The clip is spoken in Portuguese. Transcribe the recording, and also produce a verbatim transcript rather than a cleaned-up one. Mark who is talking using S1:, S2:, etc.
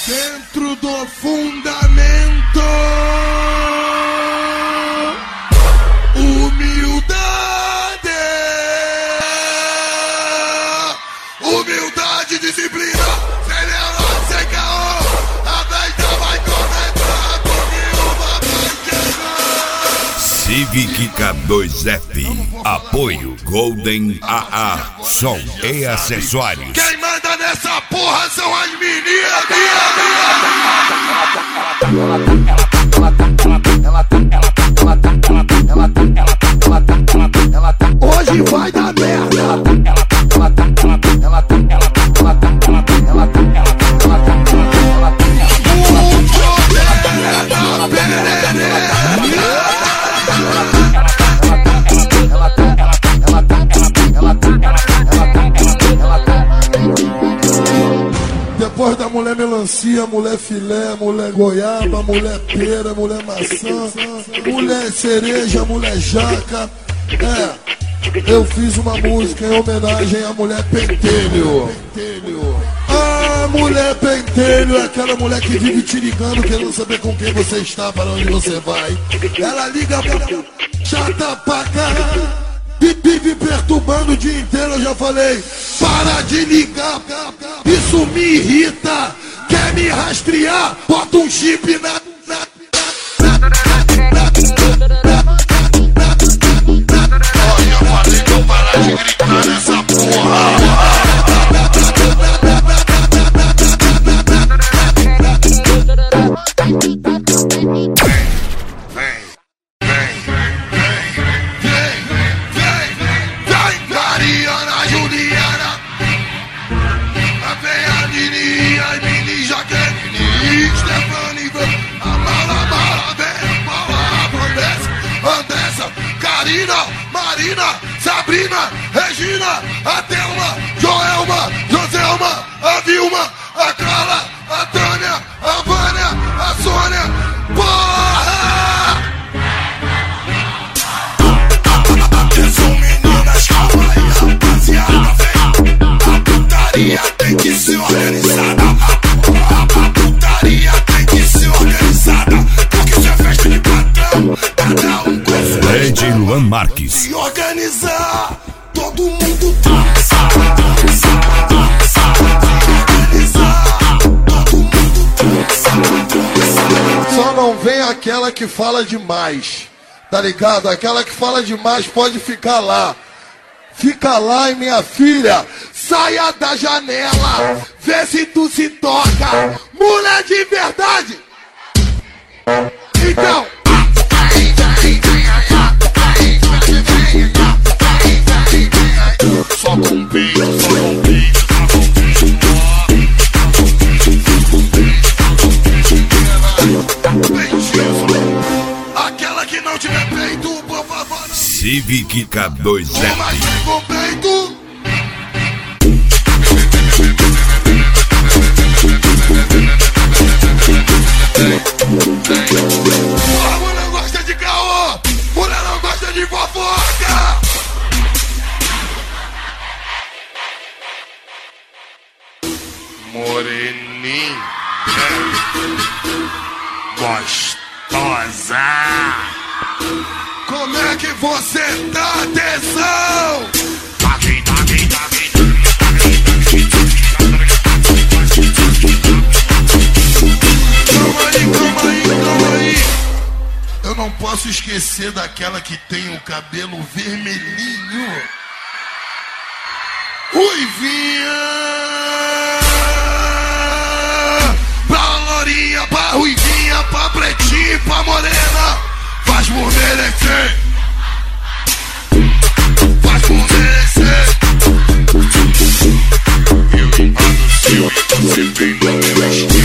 S1: Dentro do fundamento, humildade, humildade, disciplina, sem leão, sem caô, a besta vai começar, comigo vai chegar.
S2: Civic K dois F, apoio Golden A A, som e acessórios.
S1: Quem manda nessa porra são as meninas. Hoje vai dar merda. Depois da mulher melancia, mulher filé, mulher goiaba, mulher pera, mulher maçã, mulher cereja, mulher jaca. É, eu fiz uma música em homenagem à mulher pentelho. A mulher pentelho é aquela mulher que vive te ligando, querendo saber com quem você está, para onde você vai. Ela liga pra chata pra caralho, vive perturbando o dia inteiro. Eu já falei, para de ligar, isso me irrita. Quer me rastrear? Bota um chip na... na, na, na, na, na. Olha, eu falei pra eu parar de gritar nessa porra. Marina, Sabrina, Regina, a Thelma, Joelma, Joselma, a Vilma, a Carla, a Tânia, a Vânia, a Sônia. Porra! Atenção, meninas, calma aí, rapaziada, vem. A putaria tem que ser organizada. A putaria tem que ser organizada. Porque isso é festa de patrão, cada um com sua.
S2: Lady Luan Marques.
S1: Se organizar, todo mundo dança, dança, dança. Se organizar, todo mundo dança, dança. Só não vem aquela que fala demais, tá ligado? Aquela que fala demais pode ficar lá. Fica lá, e minha filha, saia da janela, vê se tu se toca. Mulher de verdade. Então, só com beijo, só com beijo, só com beijo. Aquela que não tiver peito, por favor.
S2: Civic K dois F.
S1: Mas vem com peito. A mulher gosta de caô, mulher não gosta de fofoca. Moreninha, gostosa. Como é que você tá, atenção? Calma aí, calma aí, calma aí. Eu não posso esquecer daquela que tem o cabelo vermelhinho. Ruivinha. Pra ruivinha, pra pretinha, pra morena. Faz por merecer. Faz por merecer. Eu invado o seu e você vem na minha.